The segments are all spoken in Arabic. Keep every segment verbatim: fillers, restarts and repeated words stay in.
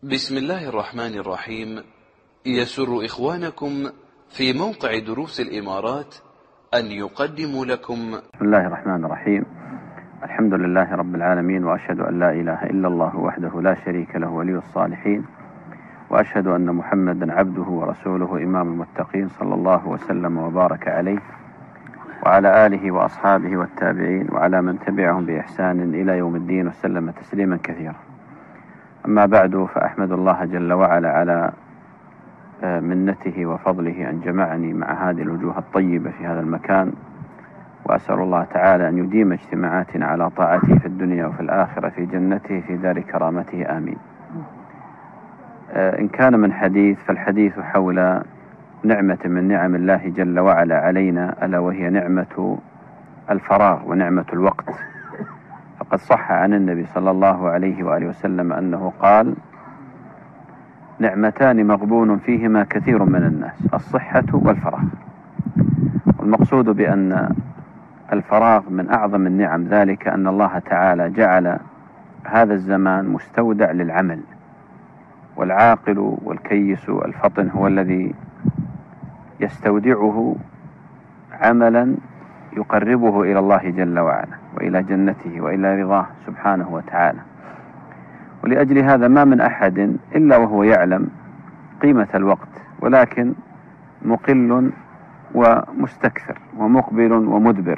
بسم الله الرحمن الرحيم. يسر إخوانكم في موقع دروس الإمارات أن يقدموا لكم بسم الله الرحمن الرحيم. الحمد لله رب العالمين، وأشهد أن لا إله إلا الله وحده لا شريك له ولي الصالحين، وأشهد أن محمدا عبده ورسوله إمام المتقين، صلى الله وسلم وبارك عليه وعلى آله وأصحابه والتابعين وعلى من تبعهم بإحسان إلى يوم الدين، وسلم تسليما كثيرا. أما بعد، فأحمد الله جل وعلا على منته وفضله أن جمعني مع هذه الوجوه الطيبة في هذا المكان، وأسأل الله تعالى أن يديم اجتماعاتنا على طاعته في الدنيا وفي الآخرة في جنته في دار كرامته، آمين. إن كان من حديث فالحديث حول نعمة من نعم الله جل وعلا علينا، ألا وهي نعمة الفراغ ونعمة الوقت. فقد صح عن النبي صلى الله عليه وآله وسلم أنه قال: نعمتان مغبون فيهما كثير من الناس، الصحة والفراغ. والمقصود بأن الفراغ من أعظم النعم، ذلك أن الله تعالى جعل هذا الزمان مستودع للعمل، والعاقل والكيس الفطن هو الذي يستودعه عملا يقربه إلى الله جل وعلا وإلى جنته وإلى رضاه سبحانه وتعالى. ولأجل هذا ما من أحد إلا وهو يعلم قيمة الوقت، ولكن مقل ومستكثر ومقبل ومدبر.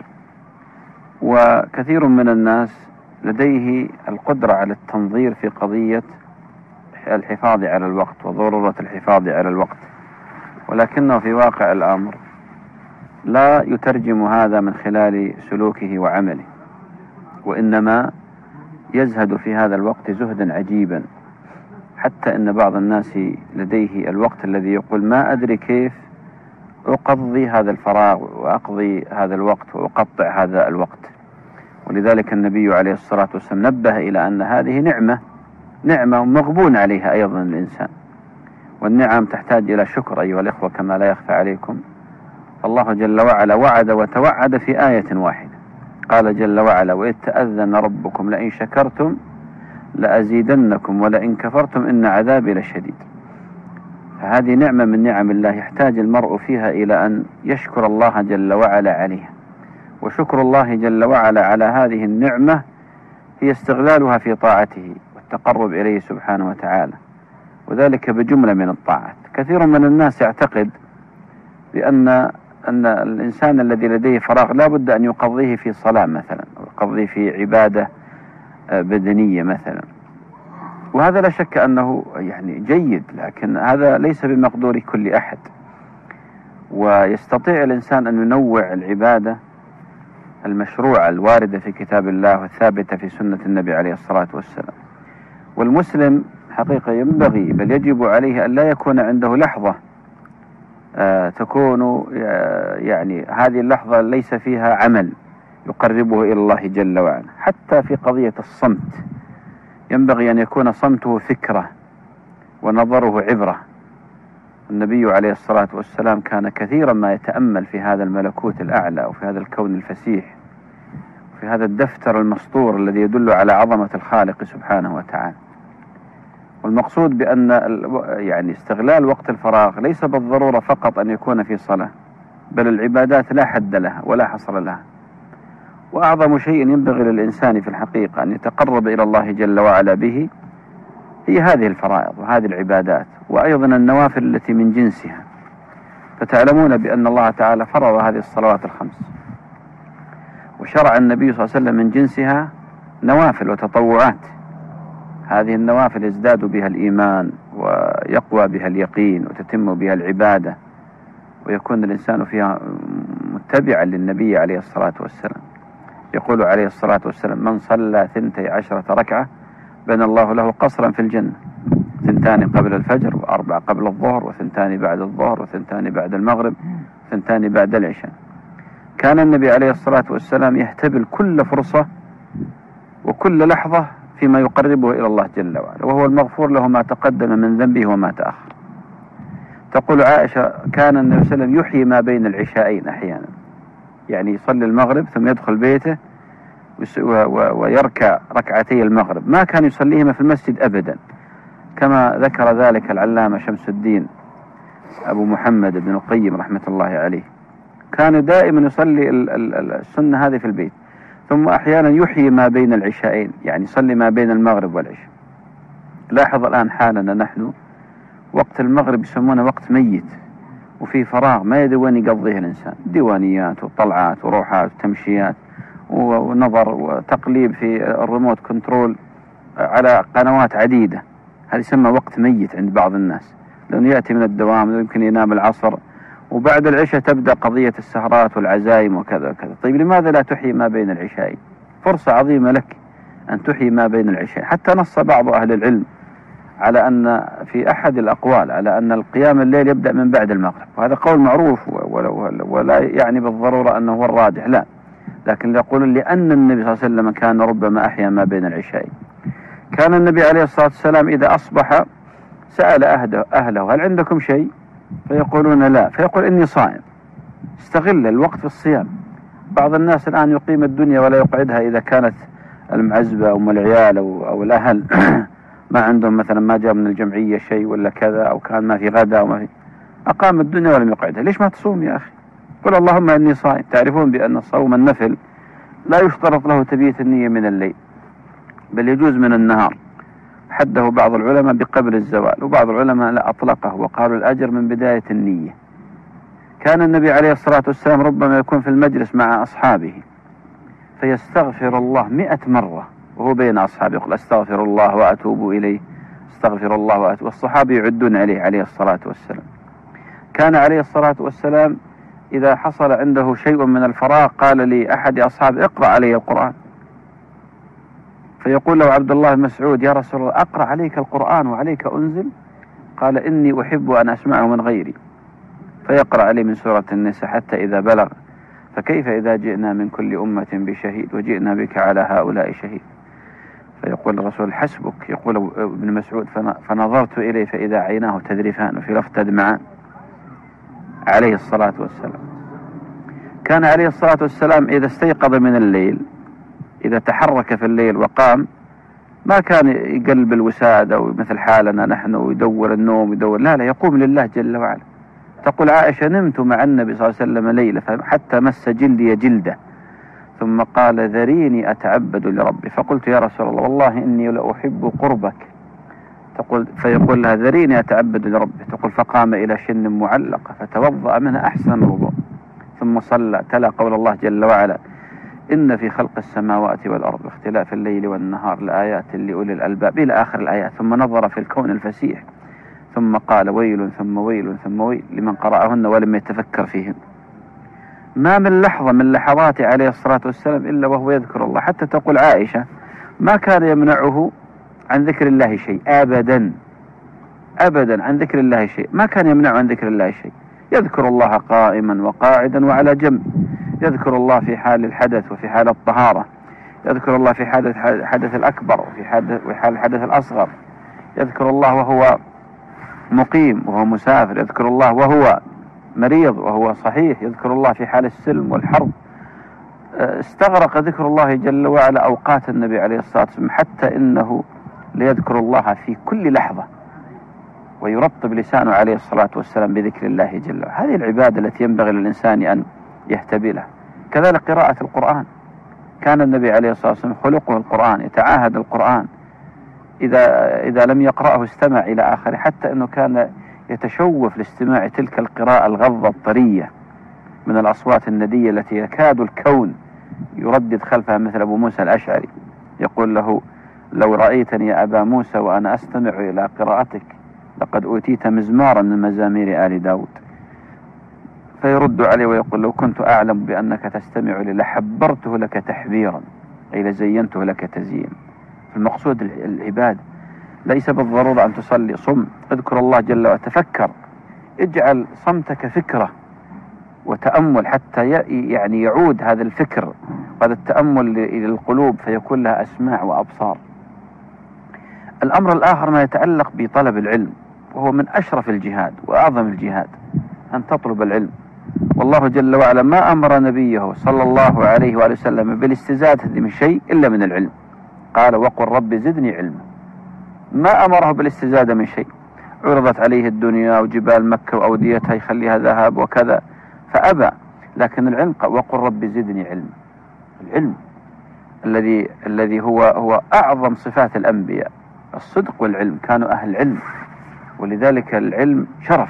وكثير من الناس لديه القدرة على التنظير في قضية الحفاظ على الوقت وضرورة الحفاظ على الوقت، ولكنه في واقع الأمر لا يترجم هذا من خلال سلوكه وعمله، وإنما يزهد في هذا الوقت زهدا عجيبا، حتى إن بعض الناس لديه الوقت الذي يقول: ما أدري كيف أقضي هذا الفراغ وأقضي هذا الوقت وأقطع هذا الوقت. ولذلك النبي عليه الصلاة والسلام نبه إلى أن هذه نعمة نعمة مغبون عليها أيضا الإنسان، والنعم تحتاج إلى شكر أيها الإخوة كما لا يخفى عليكم. الله جل وعلا وعد وتوعد في آية واحدة، قال جل وعلا: وإذ تأذن ربكم لئن شكرتم لأزيدنكم ولئن كفرتم إن عذابي لشديد. فهذه نعمة من نعم الله يحتاج المرء فيها إلى أن يشكر الله جل وعلا عليها. وشكر الله جل وعلا على هذه النعمة هي استغلالها في طاعته والتقرب إليه سبحانه وتعالى، وذلك بجملة من الطاعات. كثير من الناس يعتقد بأن أن الإنسان الذي لديه فراغ لا بد أن يقضيه في صلاة مثلا، أو يقضيه في عبادة بدنية مثلا، وهذا لا شك أنه يعني جيد، لكن هذا ليس بمقدور كل أحد. ويستطيع الإنسان أن ينوع العبادة المشروعة الواردة في كتاب الله والثابتة في سنة النبي عليه الصلاة والسلام. والمسلم حقيقة ينبغي بل يجب عليه أن لا يكون عنده لحظة آه تكون آه يعني هذه اللحظة ليس فيها عمل يقربه إلى الله جل وعلا. حتى في قضية الصمت ينبغي أن يكون صمته فكرة ونظره عبرة. النبي عليه الصلاة والسلام كان كثيرا ما يتأمل في هذا الملكوت الأعلى وفي هذا الكون الفسيح وفي هذا الدفتر المسطور الذي يدل على عظمة الخالق سبحانه وتعالى. والمقصود بأن يعني استغلال وقت الفراغ ليس بالضرورة فقط أن يكون في صلاة، بل العبادات لا حد لها ولا حصر لها. وأعظم شيء ينبغي للإنسان في الحقيقة أن يتقرب إلى الله جل وعلا به هي هذه الفرائض وهذه العبادات، وأيضا النوافل التي من جنسها. فتعلمون بأن الله تعالى فرض هذه الصلوات الخمس، وشرع النبي صلى الله عليه وسلم من جنسها نوافل وتطوعات. هذه النوافل يزداد بها الإيمان ويقوى بها اليقين وتتم بها العبادة، ويكون الإنسان فيها متبعا للنبي عليه الصلاة والسلام. يقول عليه الصلاة والسلام: من صلى ثنتي عشرة ركعة بنى الله له قصرا في الجنة، ثنتان قبل الفجر وأربع قبل الظهر وثنتان بعد الظهر وثنتان بعد المغرب وثنتان بعد العشاء. كان النبي عليه الصلاة والسلام يهتبل كل فرصة وكل لحظة فيما يقربه إلى الله جل وعلا، وهو المغفور له ما تقدم من ذنبه وما تأخر. تقول عائشة: كان النبي صلى الله عليه وسلم يحيي ما بين العشاءين أحيانا، يعني يصلي المغرب ثم يدخل بيته ويركع ركعتي المغرب، ما كان يصليهما في المسجد أبدا، كما ذكر ذلك العلامة شمس الدين أبو محمد بن القيم رحمة الله عليه. كان دائما يصلي السنة هذه في البيت، ثم أحيانا يحيي ما بين العشاءين، يعني يصلي ما بين المغرب والعشاء. لاحظ الآن حالنا نحن وقت المغرب يسمونه وقت ميت، وفي فراغ ما يدري وين يقضيه الإنسان، ديوانيات وطلعات وروحات وتمشيات ونظر وتقليب في الريموت كنترول على قنوات عديدة. هذا يسمى وقت ميت عند بعض الناس، لأنه يأتي من الدوام يمكن ينام العصر، وبعد العشاء تبدأ قضية السهرات والعزايم وكذا وكذا. طيب لماذا لا تحيي ما بين العشاء؟ فرصة عظيمة لك أن تحيي ما بين العشاء. حتى نص بعض أهل العلم على أن في أحد الأقوال على أن القيام الليل يبدأ من بعد المغرب، وهذا قول معروف ولا يعني بالضرورة أنه هو الراجح، لا، لكن يقولون لأن النبي صلى الله عليه وسلم كان ربما أحيا ما بين العشاء. كان النبي عليه الصلاة والسلام إذا أصبح سأل أهله, أهله هل عندكم شيء؟ فيقولون لا، فيقول إني صائم. استغل الوقت في الصيام. بعض الناس الآن يقيم الدنيا ولا يقعدها إذا كانت المعزبة أو العيال أو, أو الأهل ما عندهم مثلا ما جاء من الجمعية شيء ولا كذا، أو كان ما في غدا أو ما في، أقام الدنيا ولم يقعدها. ليش ما تصوم يا أخي؟ قل اللهم إني صائم. تعرفون بأن الصوم النفل لا يشترط له تبييت النية من الليل، بل يجوز من النهار. حده بعض العلماء بقبل الزوال، وبعض العلماء لا أطلقه وقالوا الأجر من بداية النية. كان النبي عليه الصلاة والسلام ربما يكون في المجلس مع أصحابه فيستغفر الله مئة مرة وهو بين أصحابه، يقول أستغفر الله وأتوب إليه، أستغفر الله وأتوب، والصحابة يعدون عليه عليه الصلاة والسلام. كان عليه الصلاة والسلام إذا حصل عنده شيء من الفراغ قال لأحد أصحابه اقرأ علي القرآن، فيقول له عبد الله بن مسعود يا رسول الله أقرأ عليك القرآن وعليك أنزل؟ قال إني أحب أن أسمعه من غيري، فيقرأ عليه من سورة النساء حتى إذا بلغ فكيف إذا جئنا من كل أمة بشهيد وجئنا بك على هؤلاء شهيد، فيقول الرسول حسبك. يقول ابن مسعود فنظرت إليه فإذا عيناه تذرفان وفي لفظ تدمعان عليه الصلاة والسلام. كان عليه الصلاة والسلام إذا استيقظ من الليل، إذا تحرك في الليل وقام، ما كان يقلب الوسادة ومثل حالنا نحن ويدور النوم ويدور، لا لا، يقوم لله جل وعلا. تقول عائشة نمت مع النبي صلى الله عليه وسلم ليلة حتى مس جلدي جلده، ثم قال ذريني أتعبد لربي، فقلت يا رسول الله والله إني لأحب قربك، تقول فيقول لها ذريني أتعبد لربي، تقول فقام إلى شن معلقة فتوضأ منها أحسن الوضوء، ثم صلى، تلا قول الله جل وعلا إن في خلق السماوات والأرض واختلاف الليل والنهار لآيات لأولي الألباب إلى آخر الآيات، ثم نظر في الكون الفسيح، ثم قال ويل ثم ويل ثم ويل لمن قرأهن ولم يتفكر فيهن. ما من لحظة من لحظات عليه الصلاة والسلام إلا وهو يذكر الله. حتى تقول عائشة ما كان يمنعه عن ذكر الله شيء أبدا أبدا، عن ذكر الله شيء ما كان يمنعه عن ذكر الله شيء. يذكر الله قائما وقاعدا وعلى جنب، يذكر الله في حال الحدث وفي حال الطهارة، يذكر الله في حال الحدث الأكبر وفي حال الحدث الأصغر، يذكر الله وهو مقيم وهو مسافر، يذكر الله وهو مريض وهو صحيح، يذكر الله في حال السلم والحرب. استغرق ذكر الله جل وعلا أوقات النبي عليه الصلاة والسلام، حتى إنه ليذكر الله في كل لحظة ويرطب لسانه عليه الصلاة والسلام بذكر الله جل وعلا. هذه العبادة التي ينبغي للإنسان أن يهتبي لها. كذلك قراءة القرآن، كان النبي عليه الصلاة والسلام خلقه القرآن، يتعاهد القرآن، إذا إذا لم يقرأه استمع إلى آخره، حتى أنه كان يتشوف لاستماع تلك القراءة الغضة الطرية من الأصوات الندية التي يكاد الكون يردد خلفها، مثل أبو موسى الأشعري يقول له لو رأيتني يا أبا موسى وأنا أستمع إلى قراءتك لقد أوتيت مزمارا من مزامير آل داود، فيرد عليه ويقول لو كنت أعلم بأنك تستمع لي لحبرته لك تحبيرا، أي لزينته لك تزيين. المقصود العبادة ليس بالضرورة أن تصلي، صم، اذكر الله جل وعلا، تفكر، اجعل صمتك فكرة وتأمل حتى يعني يعود هذا الفكر وهذا التأمل إلى القلوب فيكون لها أسماع وأبصار. الأمر الآخر ما يتعلق بطلب العلم، وهو من أشرف الجهاد وأعظم الجهاد أن تطلب العلم. والله جل وعلا ما أمر نبيه صلى الله عليه وآله وسلم بالاستزادة من شيء إلا من العلم، قال وقل رب زدني علما. ما أمره بالاستزادة من شيء. عرضت عليه الدنيا وجبال مكة وأوديتها يخليها ذهب وكذا فأبى. لكن العلم وقل رب زدني علم. العلم الذي الذي هو هو أعظم صفات الأنبياء، الصدق والعلم، كانوا أهل علم، ولذلك العلم شرف.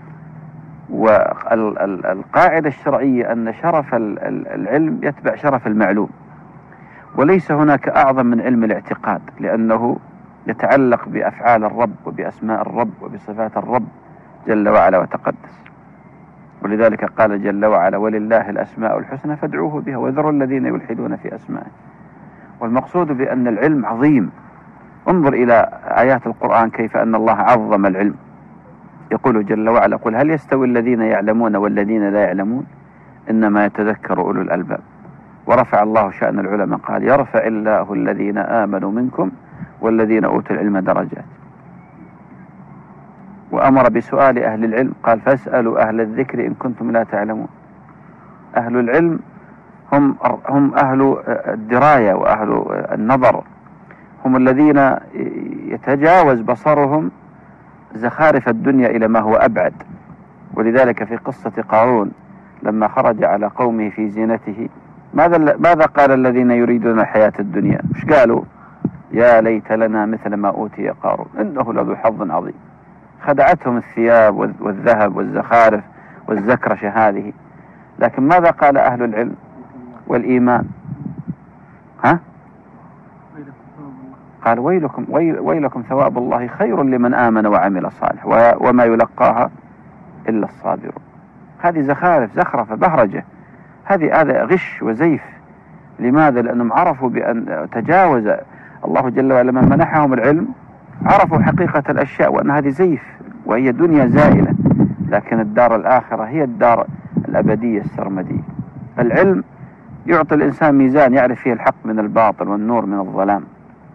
والقاعدة الشرعية أن شرف العلم يتبع شرف المعلوم، وليس هناك أعظم من علم الاعتقاد، لأنه يتعلق بأفعال الرب وبأسماء الرب وبصفات الرب جل وعلا وتقدس. ولذلك قال جل وعلا ولله الأسماء الحسنى فادعوه بها وذروا الذين يلحدون في أسمائه. والمقصود بأن العلم عظيم. انظر إلى آيات القرآن كيف أن الله عظم العلم. يقول جل وعلا قل هل يستوي الذين يعلمون والذين لا يعلمون إنما يتذكر أولو الألباب. ورفع الله شأن العلماء قال يرفع الله الذين آمنوا منكم والذين أوتوا العلم درجات. وأمر بسؤال أهل العلم قال فاسألوا أهل الذكر إن كنتم لا تعلمون. أهل العلم هم هم أهل الدراية وأهل النظر، هم الذين يتجاوز بصرهم زخارف الدنيا إلى ما هو أبعد. ولذلك في قصة قارون لما خرج على قومه في زينته ماذا ماذا قال الذين يريدون الحياة الدنيا؟ مش قالوا يا ليت لنا مثل ما أوتي قارون إنه لذو حظ عظيم. خدعتهم الثياب والذهب والزخارف والزكرشة هذه. لكن ماذا قال أهل العلم والإيمان؟ ها؟ قال ويلكم, ويل ويلكم ثواب الله خير لمن آمن وعمل صالح وما يلقاها إلا الصابرون. هذه زخارف زخرفة بهرجة، هذه هذا غش وزيف. لماذا؟ لأنهم عرفوا بأن تجاوز الله جل وعلا من منحهم العلم، عرفوا حقيقة الأشياء وأن هذه زيف وهي دنيا زائلة، لكن الدار الآخرة هي الدار الأبدية السرمدية. العلم يعطي الإنسان ميزان يعرف فيه الحق من الباطل والنور من الظلام.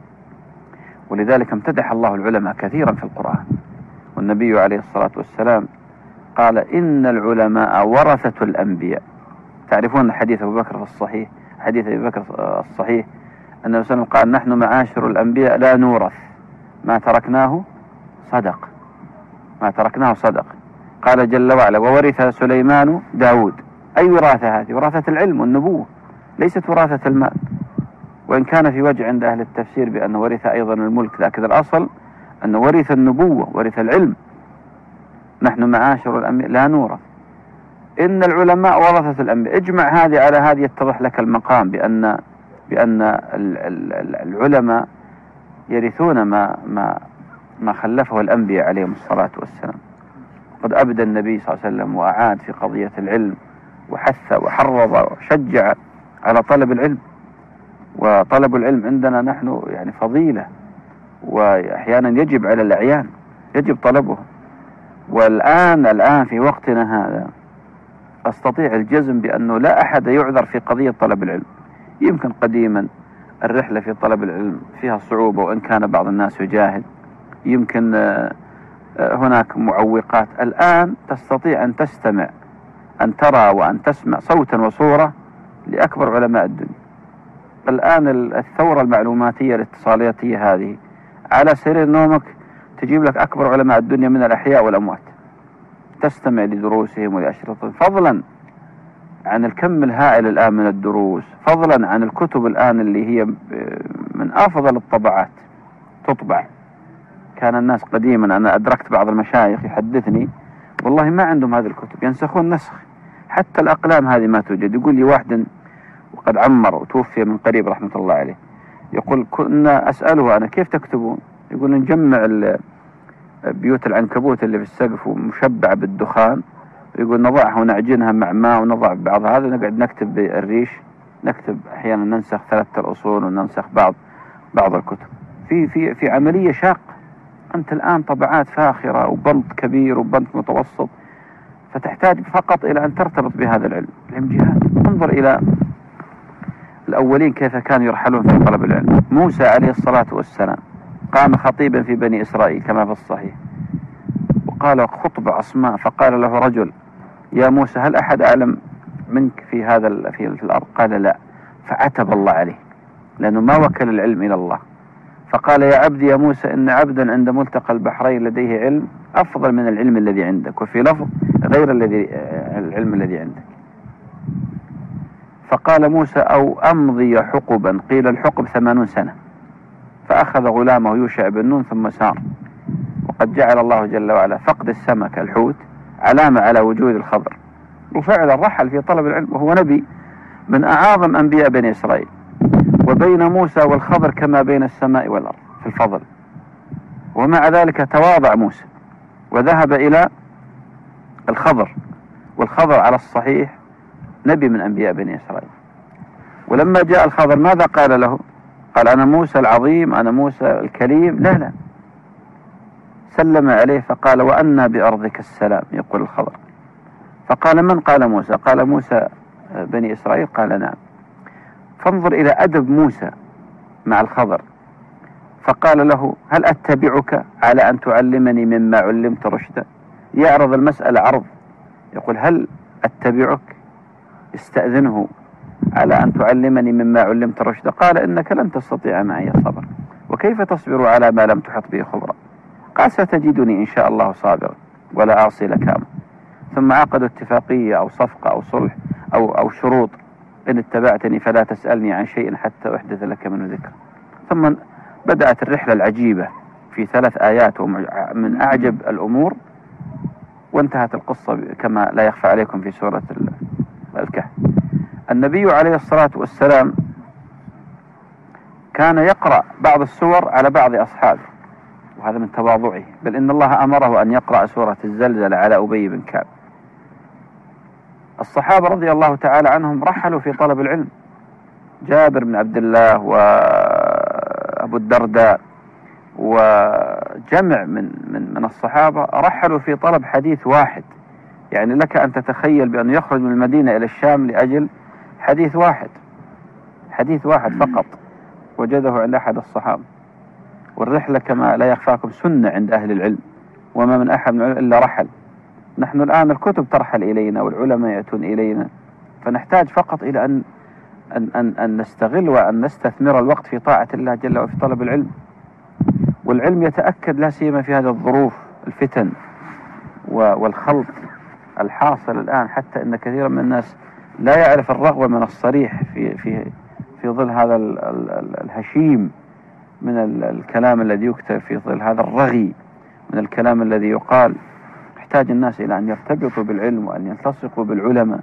ولذلك امتدح الله العلماء كثيرا في القرآن. والنبي عليه الصلاة والسلام قال إن العلماء ورثة الأنبياء. تعرفون حديث أبو بكر في الصحيح، حديث أبو بكر الصحيح أن النبي صلى الله عليه وسلم قال نحن معاشر الأنبياء لا نورث ما تركناه صدق، ما تركناه صدق. قال جل وعلا وورث سليمان داود. أي وراثة هذه؟ وراثة العلم والنبوة، ليست وراثة المال. وإن كان في وجه عند أهل التفسير بأن ورث أيضا الملك، لكن الأصل أن ورث النبوة ورث العلم. نحن معاشر الأنبياء لا نورث. إن العلماء ورثة الأنبياء. اجمع هذه على هذه يتضح لك المقام بأن بأن العلماء يرثون ما ما ما خلفه الأنبياء عليهم الصلاة والسلام. قد أبدى النبي صلى الله عليه وسلم وأعاد في قضية العلم وحث وحرض وشجع على طلب العلم. وطلب العلم عندنا نحن يعني فضيلة، وأحيانا يجب على الأعيان يجب طلبه. والآن الآن في وقتنا هذا أستطيع الجزم بأنه لا أحد يعذر في قضية طلب العلم. يمكن قديما الرحلة في طلب العلم فيها صعوبة وإن كان بعض الناس يجاهد، يمكن هناك معوقات. الآن تستطيع أن تستمع، أن ترى وأن تسمع صوتا وصورة لأكبر علماء الدنيا. الآن الثورة المعلوماتية الاتصالاتية هذه على سرير نومك تجيب لك أكبر علماء الدنيا من الأحياء والأموات، تستمع لدروسهم ولأشرطهم، فضلا عن الكم الهائل الآن من الدروس، فضلا عن الكتب الآن اللي هي من أفضل الطبعات تطبع. كان الناس قديما، أنا أدركت بعض المشايخ يحدثني والله ما عندهم هذه الكتب، ينسخون نسخ، حتى الأقلام هذه ما توجد. يقول لي واحد وقد عمر وتوفي من قريب رحمة الله عليه، يقول كنا أسأله أنا كيف تكتبون؟ يقول نجمع بيوت العنكبوت اللي في السقف ومشبعة بالدخان، يقول نضعها ونعجنها مع ماء ونضع بعض هذا ونقعد نكتب بالريش، نكتب أحيانا ننسخ ثلاثة الأصول وننسخ بعض بعض الكتب. في في في عملية شاقة. أنت الآن طبعات فاخرة وبنط كبير وبنط متوسط، فتحتاج فقط إلى أن ترتبط بهذا العلم. العلم جهاد. انظر إلى الأولين كيف كانوا يرحلون في طلب العلم. موسى عليه الصلاة والسلام قام خطيبا في بني إسرائيل كما في الصحيح، وقال خطبة عصماء، فقال له رجل يا موسى هل أحد أعلم منك في هذا في الأرض؟ قال لا، فعتب الله عليه لأنه ما وكل العلم إلى الله، فقال يا عبدي يا موسى إن عبدا عند ملتقى البحرين لديه علم أفضل من العلم الذي عندك، وفي لفظ غير الذي العلم الذي عندك. فقال موسى أو أمضي حقبا، قيل الحقب ثمانون سنة، فأخذ غلامه يوشع بن نون ثم سار. وقد جعل الله جل وعلا فقد السمك الحوت علامة على وجود الخضر، وفعلا رحل في طلب العلم وهو نبي من أعاظم أنبياء بني إسرائيل. وبين موسى والخضر كما بين السماء والأرض في الفضل، ومع ذلك تواضع موسى وذهب إلى الخضر، والخضر على الصحيح نبي من أنبياء بني إسرائيل. ولما جاء الخضر ماذا قال له؟ قال أنا موسى العظيم، أنا موسى الكريم؟ لا لا، سلم عليه فقال وأنا بأرضك السلام، يقول الخضر. فقال من؟ قال موسى. قال موسى بني إسرائيل؟ قال نعم. فانظر إلى أدب موسى مع الخضر، فقال له هل أتبعك على أن تعلمني مما علمت رشدا؟ يعرض المسألة عرض، يقول هل أتبعك، استأذنه على أن تعلمني مما علمت رشدا. قال إنك لن تستطيع معي صبر، وكيف تصبر على ما لم تحط به خبرا؟ قال ستجدني إن شاء الله صابرا ولا أعصي لك أمرا. ثم عقدوا اتفاقية أو صفقة أو صلح أو, أو شروط، إن اتبعتني فلا تسألني عن شيء حتى أحدث لك منه ذكر. ثم بدأت الرحلة العجيبة في ثلاث آيات من أعجب الأمور، وانتهت القصة كما لا يخفى عليكم في سورة الكهف. النبي عليه الصلاة والسلام كان يقرأ بعض السور على بعض أصحابه، وهذا من تواضعه، بل إن الله أمره أن يقرأ سورة الزلزلة على أبي بن كعب. الصحابة رضي الله تعالى عنهم رحلوا في طلب العلم، جابر بن عبد الله وأبو الدرداء وجمع من من من الصحابة رحلوا في طلب حديث واحد. يعني لك أن تتخيل بأنه يخرج من المدينة إلى الشام لأجل حديث واحد، حديث واحد فقط وجده عند أحد الصحابة. والرحلة كما لا يخفاكم سنة عند أهل العلم، وما من أحد من العلم إلا رحل. نحن الآن الكتب ترحل إلينا والعلماء يأتون إلينا، فنحتاج فقط إلى أن أن أن, أن نستغل وأن نستثمر الوقت في طاعة الله جل وعلا في طلب العلم. والعلم يتأكد لا سيما في هذه الظروف الفتن والخلط الحاصل الآن، حتى أن كثيرا من الناس لا يعرف الرغبة من الصريح في في في ظل هذا الهشيم من الكلام الذي يكتب، في ظل هذا الرغي من الكلام الذي يقال. يحتاج الناس إلى أن يرتبطوا بالعلم وأن يلتصقوا بالعلماء.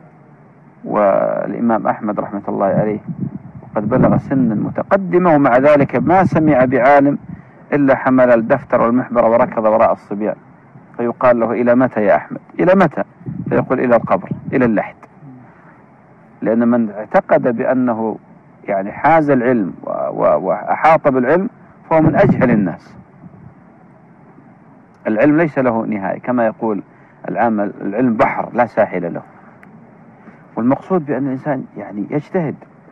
والإمام أحمد رحمة الله عليه وقد بلغ سنا متقدمة، ومع ذلك ما سمع بعالم إلا حمل الدفتر والمحبر وركض وراء الصبيان، فيقال له إلى متى يا أحمد؟ إلى متى؟ فيقول إلى القبر، إلى اللحد. لأن من اعتقد بأنه يعني حاز العلم وأحاط بالعلم فهو من أجهل الناس. العلم ليس له نهاية، كما يقول العام العلم بحر لا ساحل له. والمقصود بأن الإنسان يعني يجتهد.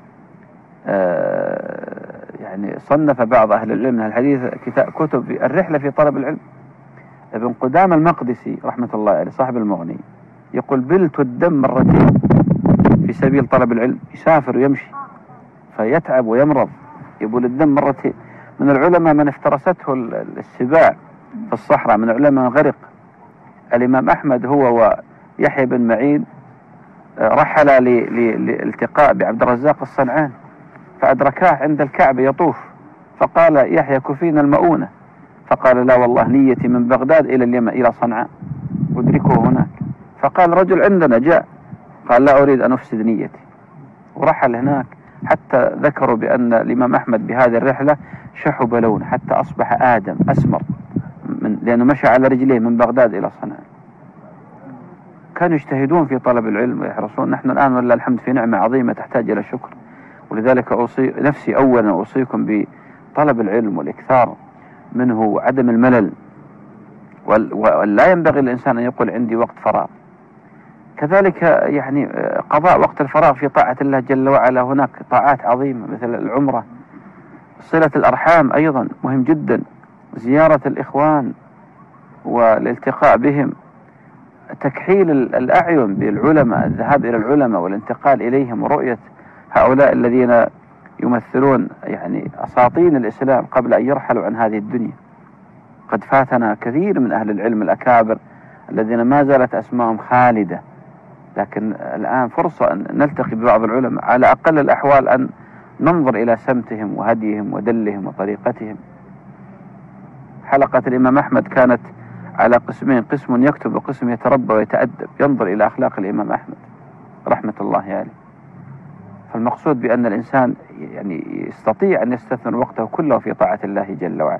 آه يعني صنف بعض أهل العلم من الحديث كتاب كتب في الرحلة في طلب العلم. ابن قدام المقدسي رحمة الله عليه صاحب المغني يقول بلت الدم مرتين في سبيل طلب العلم، يسافر ويمشي فيتعب ويمرض، يبول الدم مرتين. من العلماء من افترسته السباع في الصحراء، من العلماء غرق. الإمام أحمد هو ويحيى بن معين رحل لالتقاء بعبد الرزاق الصنعاني، فأدركاه عند الكعبة يطوف، فقال يحيى كفينا المؤونة، فقال لا والله نيتي من بغداد إلى اليمن إلى صنعاء أدركه هناك. فقال رجل عندنا جاء، قال لا أريد أن أفسد نيتي، ورحل هناك حتى ذكروا بأن الإمام أحمد بهذه الرحلة شحب لون حتى أصبح آدم أسمر، من لأنه مشى على رجليه من بغداد إلى صنعاء. كانوا يجتهدون في طلب العلم ويحرصون. نحن الآن ولله الحمد في نعمة عظيمة تحتاج إلى شكر، ولذلك أوصي نفسي أولا أوصيكم بطلب العلم والإكثار منه وعدم الملل، ولا ينبغي الإنسان أن يقول عندي وقت فراغ. كذلك يعني قضاء وقت الفراغ في طاعة الله جل وعلا، هناك طاعات عظيمة مثل العمرة، صلة الأرحام أيضا مهم جدا، زيارة الإخوان والالتقاء بهم، تكحيل الأعين بالعلماء، الذهاب إلى العلماء والانتقال إليهم ورؤية هؤلاء الذين يمثلون يعني أساطين الإسلام قبل أن يرحلوا عن هذه الدنيا. قد فاتنا كثير من أهل العلم الأكابر الذين ما زالت أسماءهم خالدة، لكن الآن فرصة أن نلتقي ببعض العلماء على أقل الأحوال أن ننظر إلى سمتهم وهديهم ودلهم وطريقتهم. حلقة الإمام أحمد كانت على قسمين، قسم يكتب وقسم يتربى ويتأدب، ينظر إلى أخلاق الإمام أحمد رحمة الله عليه يعني. فالمقصود بأن الإنسان يعني يستطيع أن يستثمر وقته كله في طاعة الله جل وعلا،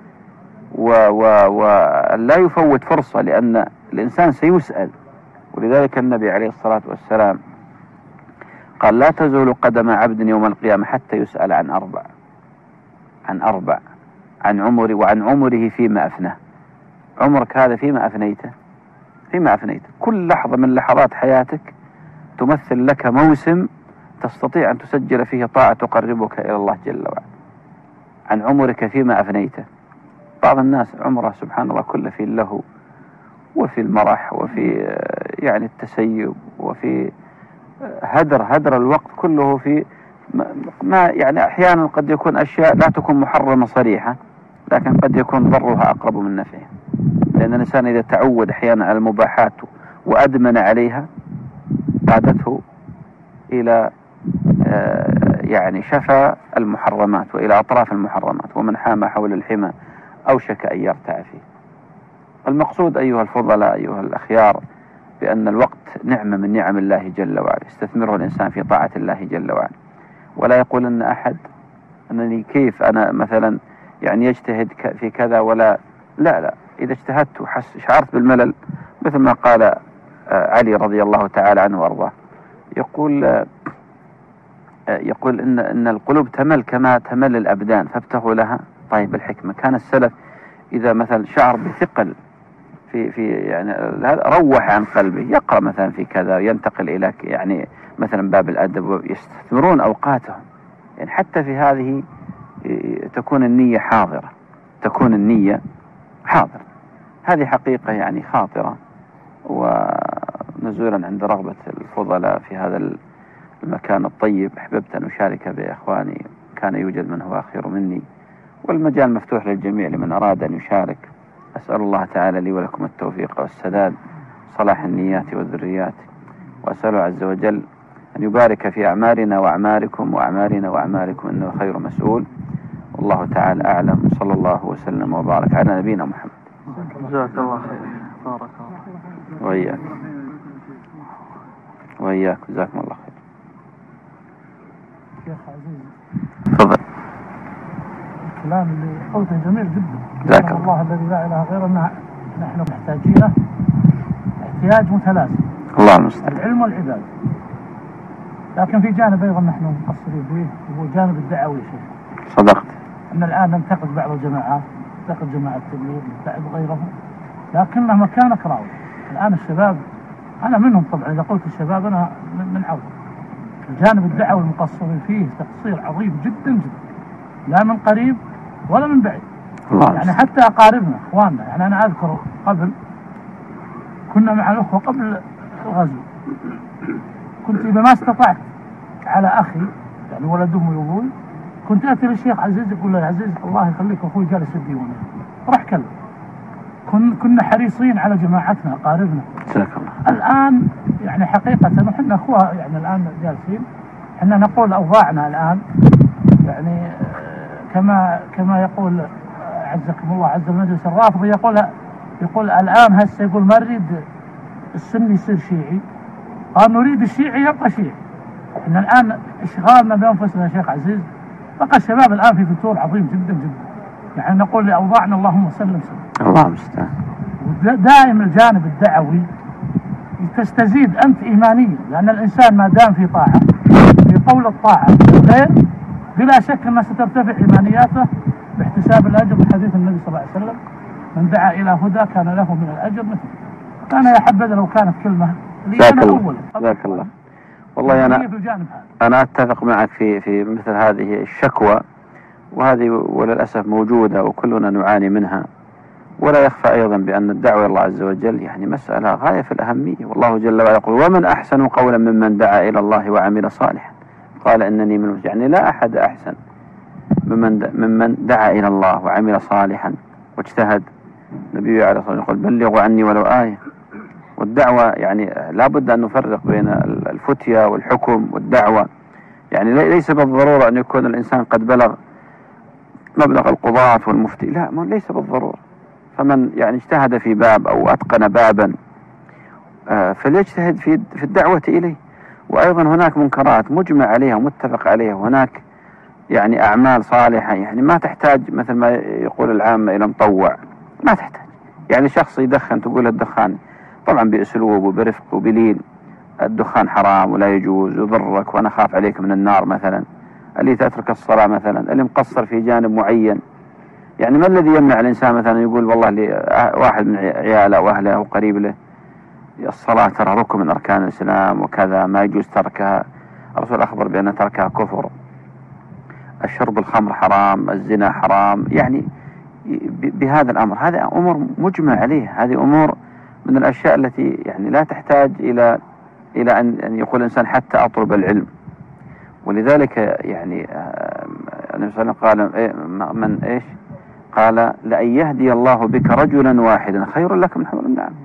ولا يفوت فرصة، لأن الإنسان سيسأل. ولذلك النبي عليه الصلاة والسلام قال: لا تزول قدم عبد يوم القيامة حتى يسأل عن أربع عن أربع عن عمره وعن عمره فيما أفناه. عمرك هذا فيما أفنيته فيما أفنيته كل لحظة من لحظات حياتك تمثل لك موسم تستطيع أن تسجل فيه طاعة تقربك إلى الله جل وعلا. عن عمرك فيما أفنيته. بعض الناس عمره سبحان الله كله في اللهو وفي المرح وفي يعني التسيب وفي هدر هدر الوقت كله في ما يعني أحيانا قد يكون أشياء لا تكون محرمة صريحة، لكن قد يكون ضرها أقرب من نفعها، لأن الإنسان إذا تعود أحيانا على المباحات وأدمن عليها قادته إلى يعني شفا المحرمات وإلى أطراف المحرمات، ومن حام حول الحمى أوشك أن يرتع فيه. المقصود أيها الفضلاء أيها الأخيار بأن الوقت نعمة من نعم الله جل وعلا، يستثمره الإنسان في طاعة الله جل وعلا، ولا يقول أن أحد أنني كيف أنا مثلا يعني يجتهد في كذا ولا لا لا إذا اجتهدت وحس شعرت بالملل، مثل ما قال علي رضي الله تعالى عنه وارضاه، يقول يقول إن إن القلوب تمل كما تمل الأبدان فابتغوا لها طيب الحكمة. كان السلف إذا مثلا شعر بثقل في في يعني روح عن قلبه يقرأ مثلا في كذا، ينتقل إلى يعني مثلا باب الأدب، يستثمرون أوقاتهم يعني حتى في هذه تكون النية حاضرة تكون النية حاضرة. هذه حقيقة يعني خاطرة، ونزولا عند رغبة الفضلاء في هذا المكان الطيب أحببت أن أشارك بإخواني، كان يوجد من هو خير مني، والمجال مفتوح للجميع لمن أراد أن يشارك. أسأل الله تعالى لي ولكم التوفيق والسداد، صلاح النيات والذريات، وأسأله عز وجل أن يبارك في أعمارنا وأعماركم وأعمارنا وأعماركم إنه خير مسؤول. والله تعالى أعلم، صلى الله وسلم وبارك على نبينا محمد. جزاك الله خير. بارك الله. وإياك وإياك جزاكم الله خير. شيخ عزيز تفضل. الكلام اللي قلته جميل جدا. جزاك الله الذي لا إله غيره نحن محتاجينه احتياج متلازم. الله المستعان. العلم والعبادة. لكن في جانب أيضا نحن مقصرين فيه وهو جانب الدعوي. شيخ صدقت. أن الآن ننتقد بعض الجماعات، ننتقد جماعة التبليغ، ننتقد غيرهم، لكنه مكانك راوي. الآن الشباب أنا منهم طبعا، إذا قلت الشباب أنا من عوض. الجانب الدعوي المقصرين فيه تقصير عظيم جدا جدا، لا من قريب ولا من بعيد. الله يعني حتى أقاربنا إخواننا، يعني أنا أذكر قبل كنا مع الأخوة قبل الغزو، كنت إذا ما استطعت على أخي يعني ولد أمي وأبوي كنت أتي للشيخ عزيز يقول له: يا عزيز الله يخليك أخوي جالس في الديوان روح كلم. كن كنا حريصين على جماعتنا أقاربنا. الآن يعني حقيقة وحنا أخوة يعني الآن جالسين، حنا نقول أوضاعنا الآن يعني كما كما يقول عزكم الله عز المجلس الرافضي، يقول يقول الآن هسه يقول ما نريد السني يصير شيعي، قال نريد الشيعي يبقى شيعي. إحنا الآن إشغالنا بأنفسنا يا شيخ عزيز، بقى الشباب الآن في فتور عظيم جدا جدا، يعني نقول لأوضاعنا اللهم سلم سلم. الله المستعان. ودائما الجانب الدعوي تستزيد أنت إيمانيا، لأن الإنسان ما دام في طاعة في قول الطاعة غير بلا شك أنها سترتفع إيمانياته باحتساب الأجر، بحديث النبي صلى الله عليه وسلم: من دعا إلى هدى كان له من الأجر مثل. كان يا حبذا لو كانت كلمة لي أنا أولا. جزاك الله. والله أنا أنا أتفق معك في في مثل هذه الشكوى، وهذه وللأسف موجودة وكلنا نعاني منها. ولا يخفى أيضا بأن الدعوة إلى الله عز وجل يعني مسألة غاية في الأهمية، والله جل وعلا يقول: ومن أحسن قولا ممن دعا إلى الله وعمل صالحا. قال إنني من يعني لا أحد أحسن ممن ممن دعا إلى الله وعمل صالحا واجتهد. النبي عليه الصلاة والسلام يقول بلغوا عني ولو آية. والدعوة يعني لا بد أن نفرق بين الفتية والحكم والدعوة. يعني ليس بالضرورة أن يكون الإنسان قد بلغ مبلغ القضاة والمفتي، لا، ليس بالضرورة. فمن يعني اجتهد في باب أو أتقن بابا فليجتهد في في الدعوة إليه. وأيضا هناك منكرات مجمع عليها ومتفق عليها، وهناك يعني أعمال صالحة يعني ما تحتاج مثل ما يقول العامة إلى مطوع، ما تحتاج. يعني شخص يدخن تقول الدخان طبعا بأسلوب وبرفق وبلين، الدخان حرام ولا يجوز يضرك وأنا خاف عليك من النار مثلا، اللي تترك الصلاة مثلا، اللي مقصر في جانب معين. يعني ما الذي يمنع الإنسان مثلا يقول والله لي واحد من عياله وأهله أو قريب له الصلاة ترى ركن من أركان الإسلام وكذا ما يجوز تركها، الرسول أخبر بأن تركها كفر، الشرب الخمر حرام، الزنا حرام. يعني بهذا الأمر، هذا أمور مجمع عليه، هذه أمور من الأشياء التي يعني لا تحتاج إلى إلى أن أن يقول الإنسان حتى أطلب العلم. ولذلك يعني النبي صلى الله عليه وسلم قال من إيش قال لأن يهدي الله بك رجلا واحدا خير لك من حمر النعم.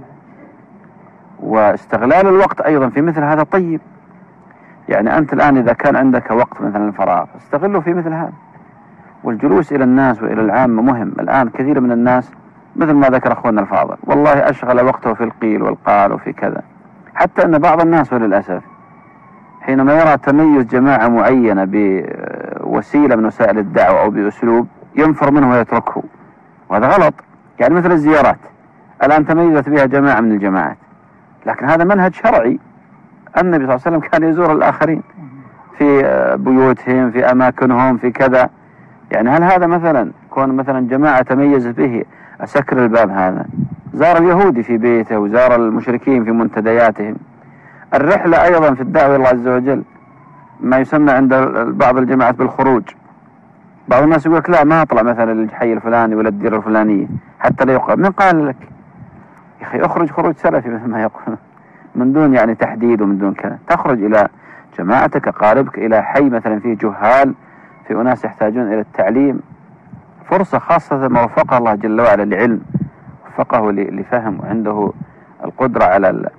واستغلال الوقت أيضا في مثل هذا طيب. يعني أنت الآن إذا كان عندك وقت مثلا الفراغ استغله في مثل هذا. والجلوس إلى الناس وإلى العامة مهم. الآن كثير من الناس مثل ما ذكر أخونا الفاضل والله أشغل وقته في القيل والقال وفي كذا، حتى أن بعض الناس وللأسف حينما يرى تميز جماعة معينة بوسيلة من وسائل الدعوة أو بأسلوب ينفر منه ويتركه، وهذا غلط. يعني مثل الزيارات الآن تميزت بها جماعة من الجماعات، لكن هذا منهج شرعي. النبي صلى الله عليه وسلم كان يزور الآخرين في بيوتهم في أماكنهم في كذا. يعني هل هذا مثلا كون مثلا جماعة تميزت به أسكر الباب؟ هذا زار اليهودي في بيته وزار المشركين في منتدياتهم. الرحلة أيضا في الدعوة إلى الله عز وجل ما يسمى عند بعض الجماعات بالخروج. بعض الناس يقول لك لا ما أطلع مثلا للحي الفلاني ولا الدير الفلانية حتى لا يقال. من قال لك يا أخي أخرج خروج سلفي مثل ما يقول من دون يعني تحديد ومن دون كذا. تخرج إلى جماعتك قاربك إلى حي مثلا فيه جهال، في أناس يحتاجون إلى التعليم، فرصة خاصة ما وفقه الله جل وعلا لعلم، وفقه لفهم وعنده القدرة على ال...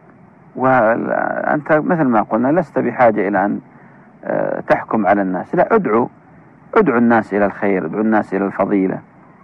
وأنت مثل ما قلنا لست بحاجة إلى أن تحكم على الناس، لا، ادعو ادعو الناس إلى الخير، ادعو الناس إلى الفضيلة.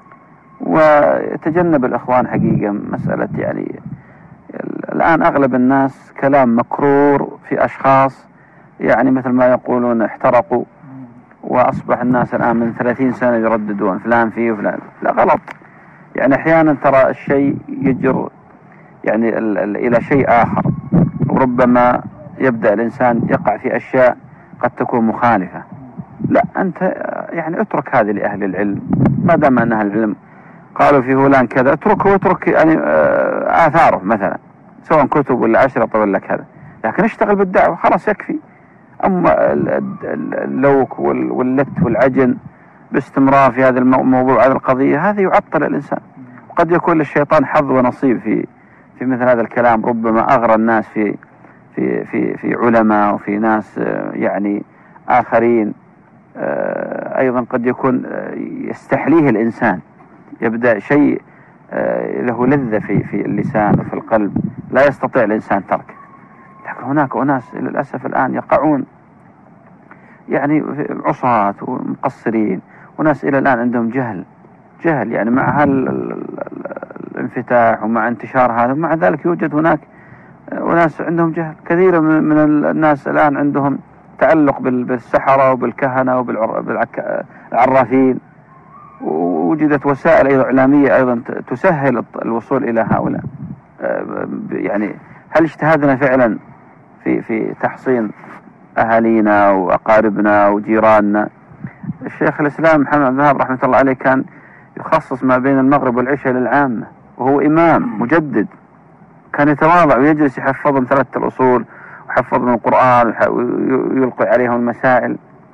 وتجنب الأخوان حقيقة مسألة يعني الآن أغلب الناس كلام مكرور في أشخاص يعني مثل ما يقولون احترقوا، وأصبح الناس الآن من ثلاثين سنة يرددون فلان فيه وفلان. لا، غلط. يعني أحيانا ترى الشيء يجر يعني ال ال إلى شيء آخر، وربما يبدأ الإنسان يقع في أشياء قد تكون مخالفة. لا، أنت يعني اترك هذه لأهل العلم، ما دام أن أهل العلم قالوا في فلان كذا اتركه واترك يعني آثاره مثلا سواء كتب ولا أشرطة ولا كذا، لكن اشتغل بالدعوة خلاص يكفي. أما اللوك واللت والعجن باستمرار في هذا الموضوع هذه القضية هذا يعطل الإنسان. وقد يكون للشيطان حظ ونصيب في في مثل هذا الكلام، ربما أغرى الناس في في في في علماء وفي ناس يعني آخرين أيضا قد يكون يستحليه الإنسان، يبدأ شيء له لذة في في اللسان وفي القلب لا يستطيع الإنسان تركه. لكن هناك أناس للأسف الآن يقعون يعني عصاة ومقصرين، وناس إلى الآن عندهم جهل جهل يعني مع الانفتاح ومع انتشار هذا، ومع ذلك يوجد هناك وناس عندهم جهل. كثير من الناس الآن عندهم تعلق بالسحرة وبالكهنة وبالعرافين، ووجدت وسائل أيضا إعلامية أيضا تسهل الوصول إلى هؤلاء. يعني هل اجتهدنا فعلا في في تحصين أهالينا وأقاربنا وجيراننا؟ الشيخ الإسلام محمد بن الوهاب رحمة الله عليه كان يخصص ما بين المغرب والعشاء للعامة، وهو إمام مجدد، كان يتواضع ويجلس يحفظهم ثلاثة الأصول ويحفظهم القرآن ويلقي عليهم المسائل.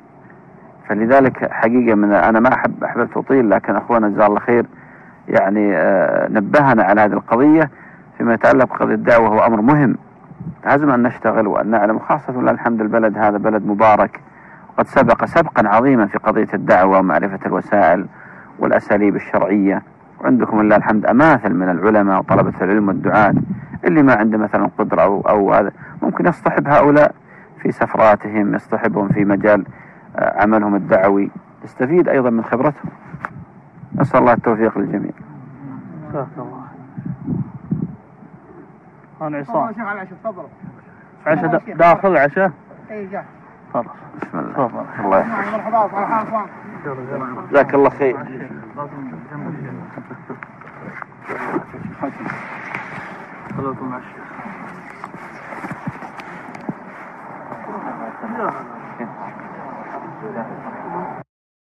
فلذلك حقيقة من أنا ما أحب أحببت أطيل، لكن أخوانا جزاه الله خير يعني نبهنا على هذه القضية فيما يتعلق بقضية الدعوة. هو أمر مهم، لازم أن نشتغل وأن نعلم، خاصة الحمد البلد هذا بلد مبارك قد سبق سبقا عظيما في قضية الدعوة ومعرفة الوسائل والأساليب الشرعية، وعندكم لله الحمد أماثل من العلماء وطلبة العلم والدعاة اللي ما عنده مثلا قدرة أو, أو هذا ممكن يصطحب هؤلاء في سفراتهم، يصطحبهم في مجال عملهم الدعوي، يستفيد أيضا من خبرتهم. نسأل الله التوفيق للجميع. جزاك الله. أنا عصام. شيخ على العشاء تفضل. عشاء داخل عشاء؟ اي جاء. خلاص. بسم الله. تفضل. الله يحفظك. مرحبا مرحبا. جزاك الله خير. صلاتكم على الشيخ.